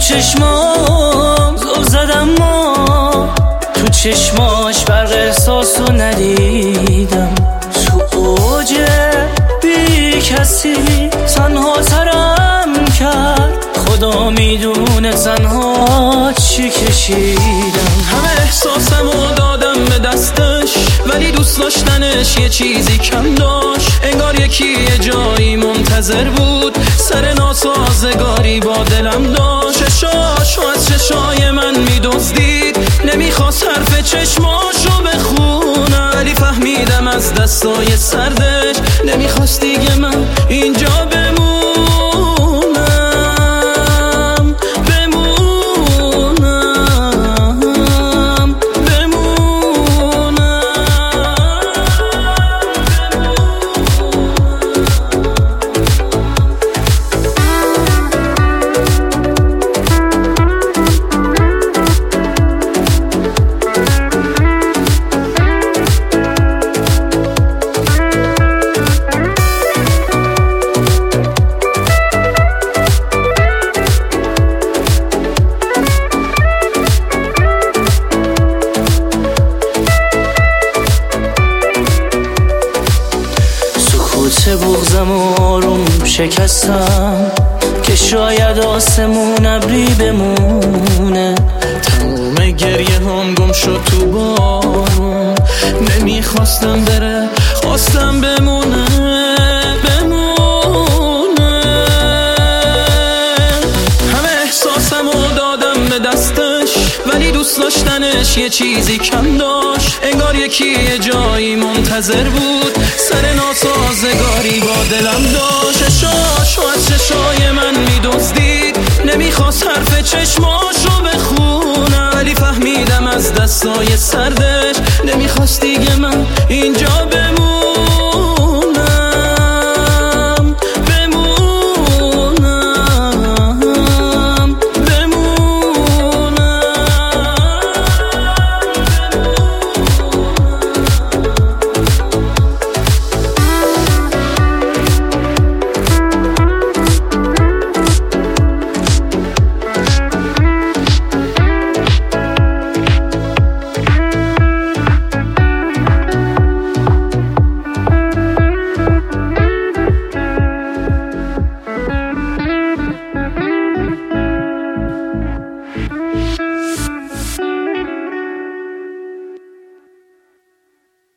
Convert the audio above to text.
چشمام زل زدم ما تو چشماش برق احساسو ندیدم تو اوج بی کسی تنها ترم کرد خدا میدونه تنها چی کشیدم همه احساسمو دادم به دستش ولی دوست داشتنش یه چیزی کم داشت انگار یکی یه جایی منتظر بود سر ناسازگاری با دلم داشت چشاشو از چشای من میدزدید نمیخواست حرف چشماشو بخونم ولی فهمیدم از دستای سردش نمیخواست دیگه من اینجا بمونم چه بغزم آروم شکستم که شاید آسمون ابری بمونه تموم گریه هم گم شد تو بارون نمیخواستم بره خواستم بمونه همه احساسمو دادم به دستش ولی دوست داشتنش یه چیزی کم داشت انگار یکی یه جایی منتظر بود سر ناسازگاری با دلم داشت چشاشو از چشای من میدزدید نمیخواست حرف چشماشو بخونم ولی فهمیدم از دستای سردش نمیخواست دیگه من اینجا بمونم